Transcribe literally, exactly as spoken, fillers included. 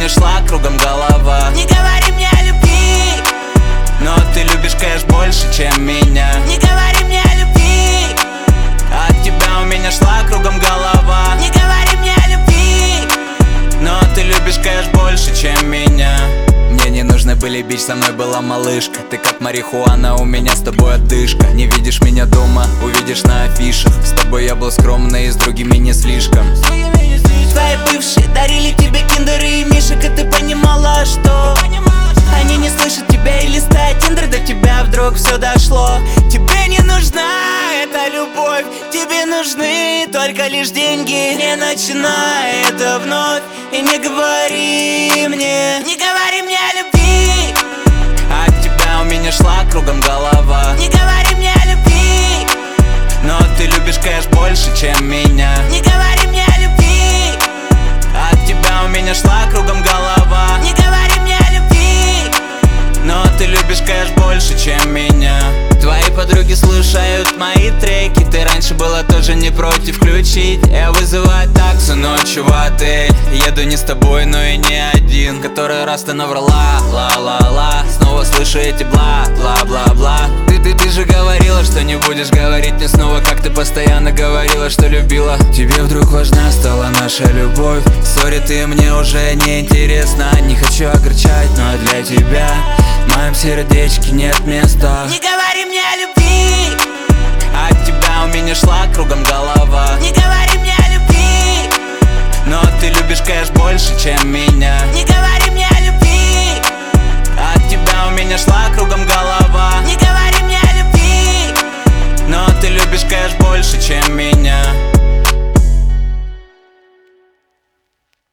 меня шла кругом голова. Не говори мне о любви, но ты любишь кэш больше, чем меня. не говори мне о любви, От тебя у меня шла кругом голова. не говори мне о любви, но ты любишь кэш больше, чем меня. Мне не нужны были бич, со мной была малышка. Ты как марихуана, у меня с тобой отдышка. Не видишь меня дома, увидишь на афишах. С тобой я был скромный и с другими не слишком. Твои бывшие дарили тебе киндеры и мишек, и ты понимала, что они не слышат тебя и листая тиндер, до тебя вдруг все дошло. Тебе не нужна эта любовь, тебе нужны только лишь деньги. Не начинай это вновь и не говори мне, не говори мне о любви, От тебя у меня шла кругом голова. не говори мне о любви, но ты любишь кэш больше, чем меня. не говори мне о любви, От тебя у меня шла кругом голова. не говори мне о любви, но ты любишь кэш больше, чем меня. Твои подруги слушают мои треки. Ты раньше была тоже не против включить. Я вызываю таксу ночью в отель. Еду не с тобой, но и не один. Который раз ты наврала, ла-ла-ла. Снова слышу эти бла-бла-бла-бла. Ты, ты, ты же говорила, что не будешь говорить мне снова, как ты постоянно говорила, что любила. Тебе вдруг важна стала наша любовь. Сори, ты мне уже не интересна. Не хочу огорчать, но для тебя в моем сердечке нет места. не говори мне о любви, От тебя у меня шла кругом голова. не говори мне о любви, но ты любишь кэш больше, чем меня. не говори мне о любви, От тебя у меня шла кругом голова. не говори мне о любви, но ты любишь кэш больше, чем меня.